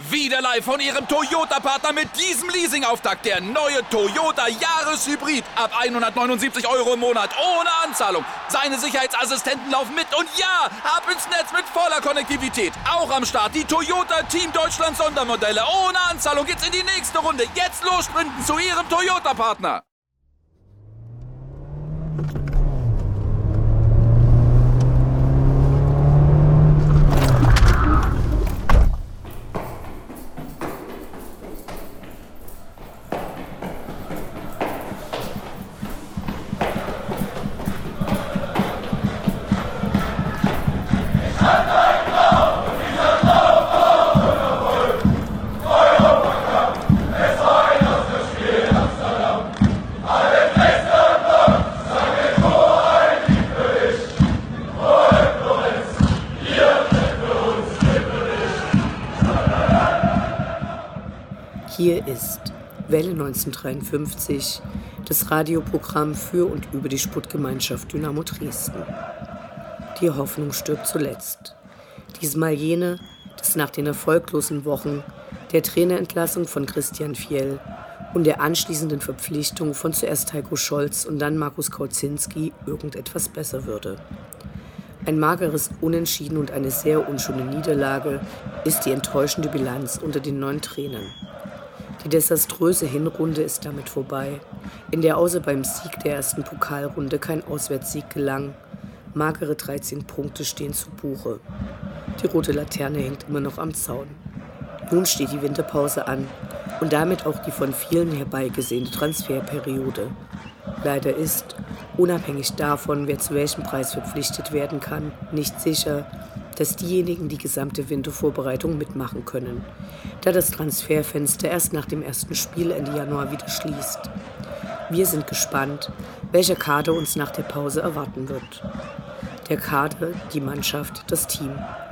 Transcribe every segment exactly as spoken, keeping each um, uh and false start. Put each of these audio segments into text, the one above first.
Wieder live von Ihrem Toyota-Partner mit diesem Leasing-Auftakt. Der neue Toyota Jahreshybrid. Ab hundertneunundsiebzig Euro im Monat. Ohne Anzahlung. Seine Sicherheitsassistenten laufen mit. Und ja, ab ins Netz mit voller Konnektivität. Auch am Start die Toyota Team Deutschland Sondermodelle. Ohne Anzahlung geht's in die nächste Runde. Jetzt los sprinten zu Ihrem Toyota-Partner. Hier ist Welle neunzehnhundertdreiundfünfzig, das Radioprogramm für und über die Sportgemeinschaft Dynamo Dresden. Die Hoffnung stirbt zuletzt. Diesmal jene, dass nach den erfolglosen Wochen der Trainerentlassung von Christian Fjell und der anschließenden Verpflichtung von zuerst Heiko Scholz und dann Markus Kauzinski irgendetwas besser würde. Ein mageres Unentschieden und eine sehr unschöne Niederlage ist die enttäuschende Bilanz unter den neuen Trainern. Die desaströse Hinrunde ist damit vorbei, in der außer beim Sieg der ersten Pokalrunde kein Auswärtssieg gelang. Magere dreizehn Punkte stehen zu Buche. Die rote Laterne hängt immer noch am Zaun. Nun steht die Winterpause an und damit auch die von vielen herbeigesehnte Transferperiode. Leider ist, unabhängig davon, wer zu welchem Preis verpflichtet werden kann, nicht sicher, dass diejenigen die gesamte Wintervorbereitung mitmachen können, da das Transferfenster erst nach dem ersten Spiel Ende Januar wieder schließt. Wir sind gespannt, welcher Kader uns nach der Pause erwarten wird. Der Kader, die Mannschaft, das Team.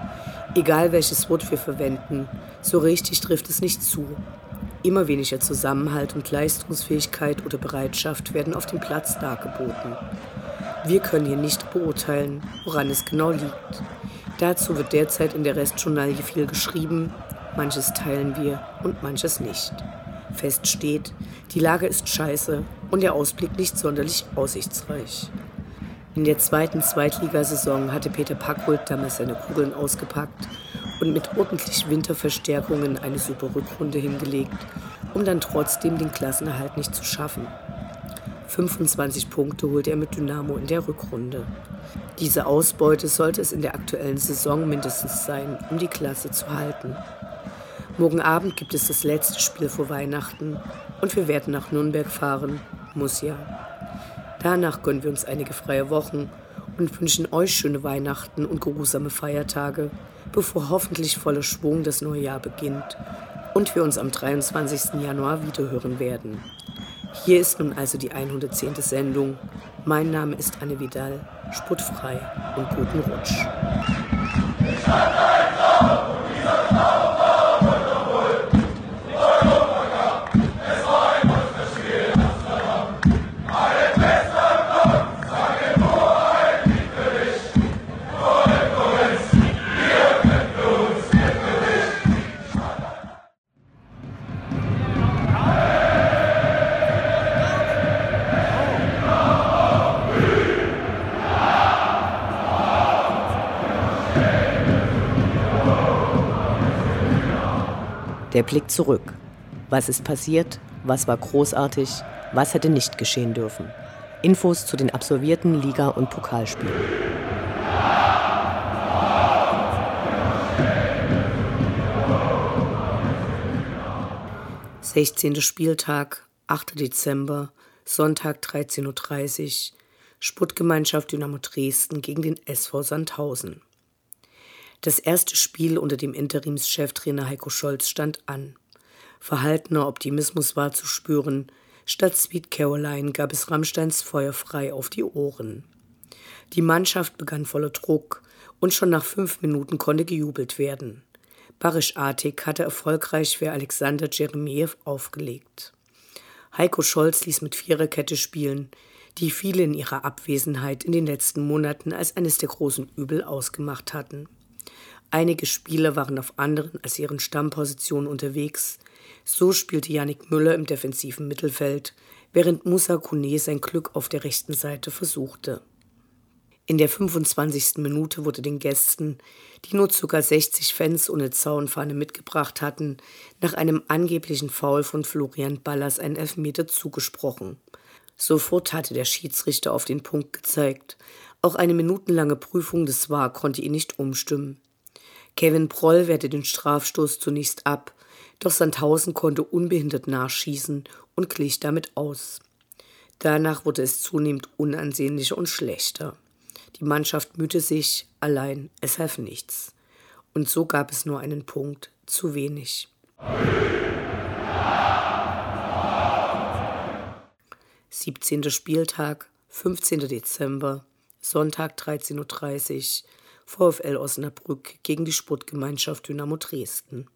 Egal welches Wort wir verwenden, so richtig trifft es nicht zu. Immer weniger Zusammenhalt und Leistungsfähigkeit oder Bereitschaft werden auf dem Platz dargeboten. Wir können hier nicht beurteilen, woran es genau liegt. Dazu wird derzeit in der Restjournalie viel geschrieben, manches teilen wir und manches nicht. Fest steht, die Lage ist scheiße und der Ausblick nicht sonderlich aussichtsreich. In der zweiten Zweitligasaison hatte Peter Packhult damals seine Kugeln ausgepackt und mit ordentlich Winterverstärkungen eine super Rückrunde hingelegt, um dann trotzdem den Klassenerhalt nicht zu schaffen. fünfundzwanzig Punkte holte er mit Dynamo in der Rückrunde. Diese Ausbeute sollte es in der aktuellen Saison mindestens sein, um die Klasse zu halten. Morgen Abend gibt es das letzte Spiel vor Weihnachten und wir werden nach Nürnberg fahren, muss ja. Danach gönnen wir uns einige freie Wochen und wünschen euch schöne Weihnachten und geruhsame Feiertage, bevor hoffentlich voller Schwung das neue Jahr beginnt und wir uns am dreiundzwanzigsten Januar wiederhören werden. Hier ist nun also die hundertzehnte Sendung. Mein Name ist Anne Vidal, sportfrei und guten Rutsch. Der Blick zurück. Was ist passiert? Was war großartig? Was hätte nicht geschehen dürfen? Infos zu den absolvierten Liga- und Pokalspielen. sechzehnter Spieltag, achter Dezember, Sonntag dreizehn Uhr dreißig, Sportgemeinschaft Dynamo Dresden gegen den S V Sandhausen. Das erste Spiel unter dem Interimscheftrainer Heiko Scholz stand an. Verhaltener Optimismus war zu spüren. Statt Sweet Caroline gab es Rammsteins Feuer frei auf die Ohren. Die Mannschaft begann voller Druck und schon nach fünf Minuten konnte gejubelt werden. Barisch Atik hatte erfolgreich für Alexander Jeremiev aufgelegt. Heiko Scholz ließ mit Viererkette spielen, die viele in ihrer Abwesenheit in den letzten Monaten als eines der großen Übel ausgemacht hatten. Einige Spieler waren auf anderen als ihren Stammpositionen unterwegs. So spielte Yannick Müller im defensiven Mittelfeld, während Moussa Kone sein Glück auf der rechten Seite versuchte. In der fünfundzwanzigsten Minute wurde den Gästen, die nur ca. sechzig Fans ohne Zaunfahne mitgebracht hatten, nach einem angeblichen Foul von Florian Ballas ein Elfmeter zugesprochen. Sofort hatte der Schiedsrichter auf den Punkt gezeigt. Auch eine minutenlange Prüfung des V A R konnte ihn nicht umstimmen. Kevin Proll wehrte den Strafstoß zunächst ab, doch Sandhausen konnte unbehindert nachschießen und glich damit aus. Danach wurde es zunehmend unansehnlicher und schlechter. Die Mannschaft mühte sich, allein es half nichts. Und so gab es nur einen Punkt zu wenig. siebzehnter Spieltag, fünfzehnter Dezember, Sonntag dreizehn Uhr dreißig, VfL Osnabrück gegen die Sportgemeinschaft Dynamo Dresden.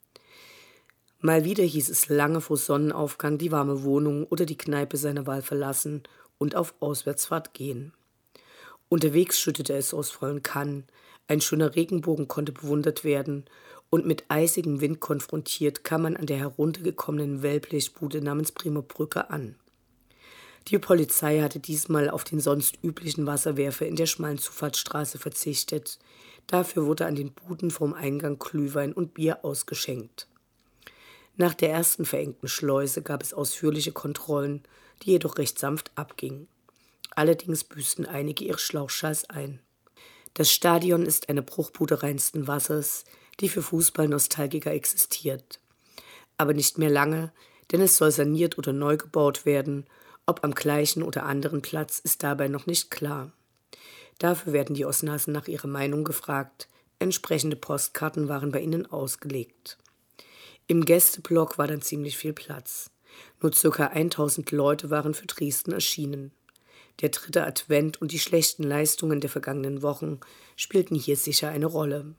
Mal wieder hieß es lange vor Sonnenaufgang die warme Wohnung oder die Kneipe seiner Wahl verlassen und auf Auswärtsfahrt gehen. Unterwegs schüttete es aus vollen Kannen, ein schöner Regenbogen konnte bewundert werden und mit eisigem Wind konfrontiert kam man an der heruntergekommenen Wellblechbude namens Bremer Brücke an. Die Polizei hatte diesmal auf den sonst üblichen Wasserwerfer in der schmalen Zufahrtsstraße verzichtet. Dafür wurde an den Buden vorm Eingang Glühwein und Bier ausgeschenkt. Nach der ersten verengten Schleuse gab es ausführliche Kontrollen, die jedoch recht sanft abgingen. Allerdings büßten einige ihre Schlauchschals ein. Das Stadion ist eine Bruchbude reinsten Wassers, die für Fußballnostalgiker existiert. Aber nicht mehr lange, denn es soll saniert oder neu gebaut werden. Ob am gleichen oder anderen Platz ist dabei noch nicht klar. Dafür werden die Osnasen nach ihrer Meinung gefragt. Entsprechende Postkarten waren bei ihnen ausgelegt. Im Gästeblock war dann ziemlich viel Platz. Nur ca. tausend Leute waren für Dresden erschienen. Der dritte Advent und die schlechten Leistungen der vergangenen Wochen spielten hier sicher eine Rolle.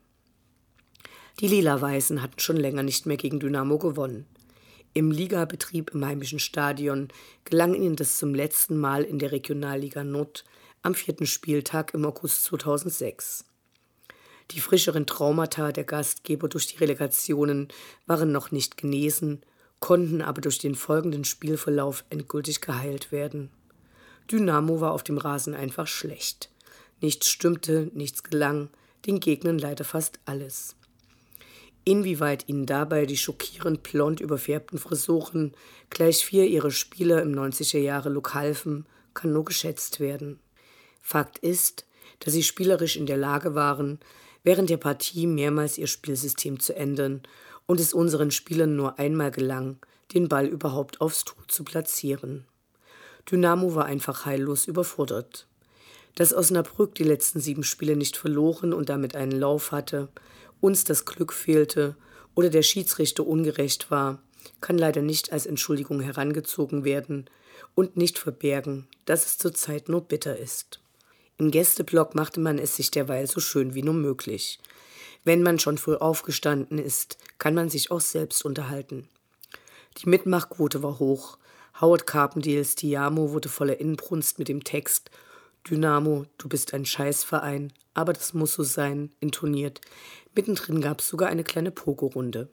Die Lila-Weißen hatten schon länger nicht mehr gegen Dynamo gewonnen. Im Ligabetrieb im heimischen Stadion gelang ihnen das zum letzten Mal in der Regionalliga Nord am vierten Spieltag im August zweitausendsechs. Die frischeren Traumata der Gastgeber durch die Relegationen waren noch nicht genesen, konnten aber durch den folgenden Spielverlauf endgültig geheilt werden. Dynamo war auf dem Rasen einfach schlecht. Nichts stimmte, nichts gelang, den Gegnern leider fast alles. Inwieweit ihnen dabei die schockierend blond überfärbten Frisuren gleich vier ihrer Spieler im neunziger-Jahre-Look halfen, kann nur geschätzt werden. Fakt ist, dass sie spielerisch in der Lage waren, während der Partie mehrmals ihr Spielsystem zu ändern und es unseren Spielern nur einmal gelang, den Ball überhaupt aufs Tor zu platzieren. Dynamo war einfach heillos überfordert. Dass Osnabrück die letzten sieben Spiele nicht verloren und damit einen Lauf hatte, uns das Glück fehlte oder der Schiedsrichter ungerecht war, kann leider nicht als Entschuldigung herangezogen werden und nicht verbergen, dass es zurzeit nur bitter ist. Im Gästeblock machte man es sich derweil so schön wie nur möglich. Wenn man schon früh aufgestanden ist, kann man sich auch selbst unterhalten. Die Mitmachquote war hoch. Howard Carpendales Tiamo wurde voller Inbrunst mit dem Text »Dynamo, du bist ein Scheißverein, aber das muss so sein« intoniert. Mittendrin gab es sogar eine kleine Pogo-Runde.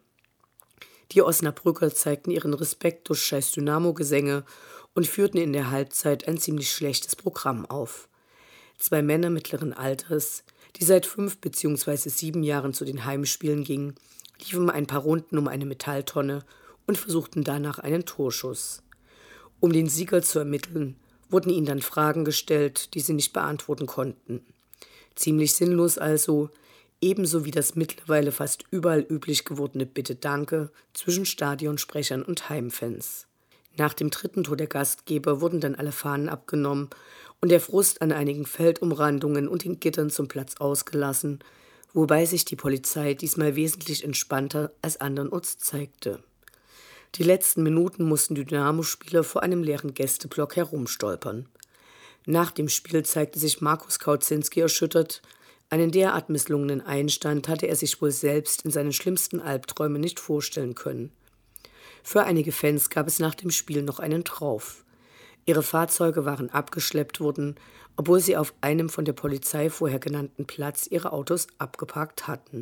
Die Osnabrücker zeigten ihren Respekt durch Scheiß-Dynamo-Gesänge und führten in der Halbzeit ein ziemlich schlechtes Programm auf. Zwei Männer mittleren Alters, die seit fünf bzw. sieben Jahren zu den Heimspielen gingen, liefen ein paar Runden um eine Metalltonne und versuchten danach einen Torschuss. Um den Sieger zu ermitteln, wurden ihnen dann Fragen gestellt, die sie nicht beantworten konnten. Ziemlich sinnlos also, ebenso wie das mittlerweile fast überall üblich gewordene Bitte-Danke zwischen Stadionsprechern und Heimfans. Nach dem dritten Tor der Gastgeber wurden dann alle Fahnen abgenommen und der Frust an einigen Feldumrandungen und den Gittern zum Platz ausgelassen, wobei sich die Polizei diesmal wesentlich entspannter als andernorts zeigte. Die letzten Minuten mussten die Dynamo-Spieler vor einem leeren Gästeblock herumstolpern. Nach dem Spiel zeigte sich Markus Kautzinski erschüttert. Einen derart misslungenen Einstand hatte er sich wohl selbst in seinen schlimmsten Albträumen nicht vorstellen können. Für einige Fans gab es nach dem Spiel noch einen drauf. Ihre Fahrzeuge waren abgeschleppt worden, obwohl sie auf einem von der Polizei vorher genannten Platz ihre Autos abgeparkt hatten.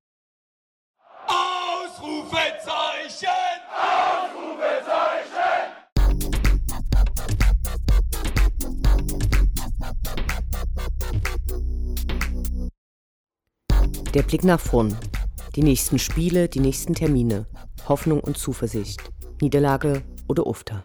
Ausrufezeichen! Ausrufezeichen! Der Blick nach vorn. Die nächsten Spiele, die nächsten Termine. Hoffnung und Zuversicht. Niederlage oder Ufter.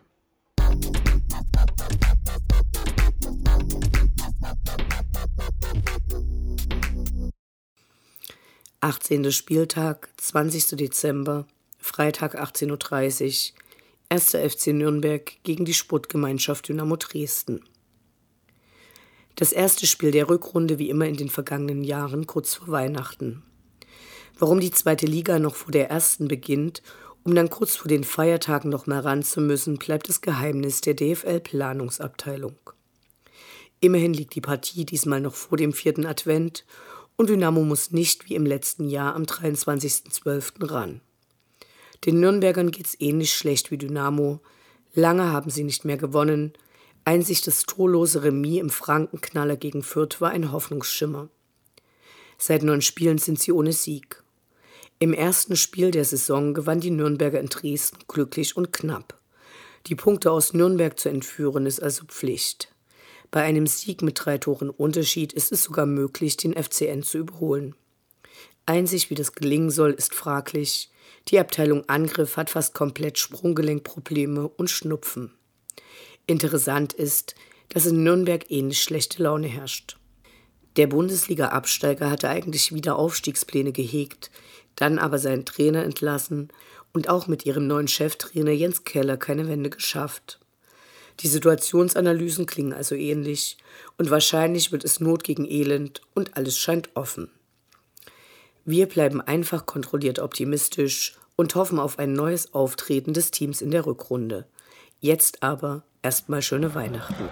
achtzehnter Spieltag, zwanzigster Dezember, Freitag achtzehn Uhr dreißig, erster F C Nürnberg gegen die Sportgemeinschaft Dynamo Dresden. Das erste Spiel der Rückrunde wie immer in den vergangenen Jahren kurz vor Weihnachten. Warum die zweite Liga noch vor der ersten beginnt, um dann kurz vor den Feiertagen noch mal ran zu müssen, bleibt das Geheimnis der D F L-Planungsabteilung. Immerhin liegt die Partie diesmal noch vor dem vierten Advent und Dynamo muss nicht wie im letzten Jahr am dreiundzwanzigsten zwölften ran. Den Nürnbergern geht's ähnlich schlecht wie Dynamo. Lange haben sie nicht mehr gewonnen. Einzig das torlose Remis im Frankenknaller gegen Fürth war ein Hoffnungsschimmer. Seit neun Spielen sind sie ohne Sieg. Im ersten Spiel der Saison gewann die Nürnberger in Dresden glücklich und knapp. Die Punkte aus Nürnberg zu entführen ist also Pflicht. Bei einem Sieg mit drei Toren Unterschied ist es sogar möglich, den F C N zu überholen. Einzig, wie das gelingen soll, ist fraglich. Die Abteilung Angriff hat fast komplett Sprunggelenkprobleme und Schnupfen. Interessant ist, dass in Nürnberg ähnlich schlechte Laune herrscht. Der Bundesliga-Absteiger hatte eigentlich wieder Aufstiegspläne gehegt, dann aber seinen Trainer entlassen und auch mit ihrem neuen Cheftrainer Jens Keller keine Wende geschafft. Die Situationsanalysen klingen also ähnlich und wahrscheinlich wird es Not gegen Elend und alles scheint offen. Wir bleiben einfach kontrolliert optimistisch und hoffen auf ein neues Auftreten des Teams in der Rückrunde. Jetzt aber erstmal schöne Weihnachten.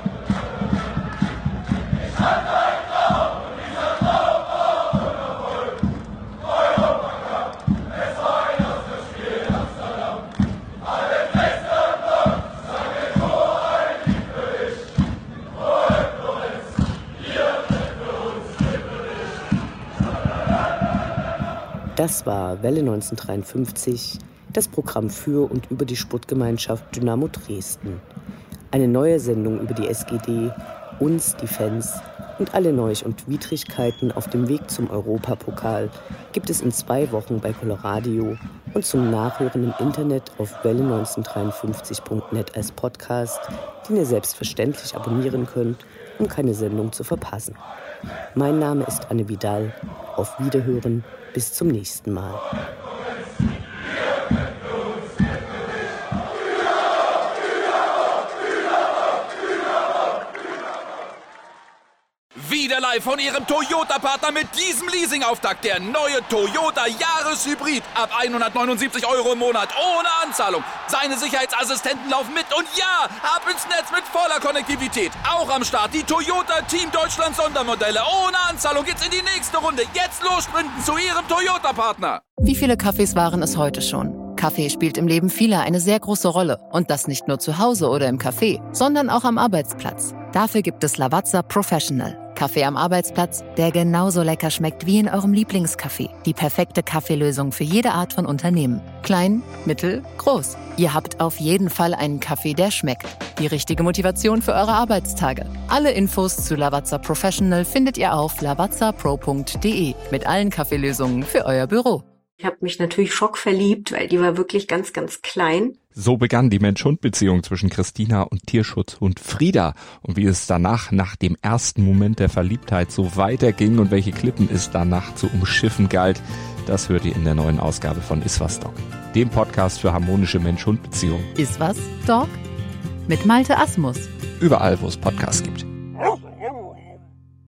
Das war Welle neunzehnhundertdreiundfünfzig, das Programm für und über die Sportgemeinschaft Dynamo Dresden. Eine neue Sendung über die S G D, uns, die Fans und alle Neuigkeiten und Widrigkeiten auf dem Weg zum Europapokal gibt es in zwei Wochen bei Coloradio und zum Nachhören im Internet auf welle neunzehnhundertdreiundfünfzig punkt net als Podcast, den ihr selbstverständlich abonnieren könnt, um keine Sendung zu verpassen. Mein Name ist Anne Vidal. Auf Wiederhören. Bis zum nächsten Mal. Wieder live von Ihrem Toyota-Partner mit diesem Leasing-Auftakt. Der neue Toyota Jahreshybrid. Ab hundertneunundsiebzig Euro im Monat. Ohne Anzahlung. Seine Sicherheitsassistenten laufen mit. Und ja, ab ins Netz mit voller Konnektivität. Auch am Start die Toyota Team Deutschland Sondermodelle. Ohne Anzahlung geht's in die nächste Runde. Jetzt los sprinten zu Ihrem Toyota-Partner. Wie viele Kaffees waren es heute schon? Kaffee spielt im Leben vieler eine sehr große Rolle. Und das nicht nur zu Hause oder im Café, sondern auch am Arbeitsplatz. Dafür gibt es Lavazza Professional. Kaffee am Arbeitsplatz, der genauso lecker schmeckt wie in eurem Lieblingscafé. Die perfekte Kaffeelösung für jede Art von Unternehmen. Klein, mittel, groß. Ihr habt auf jeden Fall einen Kaffee, der schmeckt. Die richtige Motivation für eure Arbeitstage. Alle Infos zu Lavazza Professional findet ihr auf lavazza pro punkt de mit allen Kaffeelösungen für euer Büro. Ich habe mich natürlich schockverliebt, weil die war wirklich ganz, ganz klein. So begann die Mensch-Hund-Beziehung zwischen Christina und Tierschutzhund Frieda. Und wie es danach, nach dem ersten Moment der Verliebtheit, so weiterging und welche Klippen es danach zu umschiffen galt, das hört ihr in der neuen Ausgabe von Iswas Dog, dem Podcast für harmonische Mensch-Hund-Beziehungen. Iswas Dog? Mit Malte Asmus. Überall, wo es Podcasts gibt.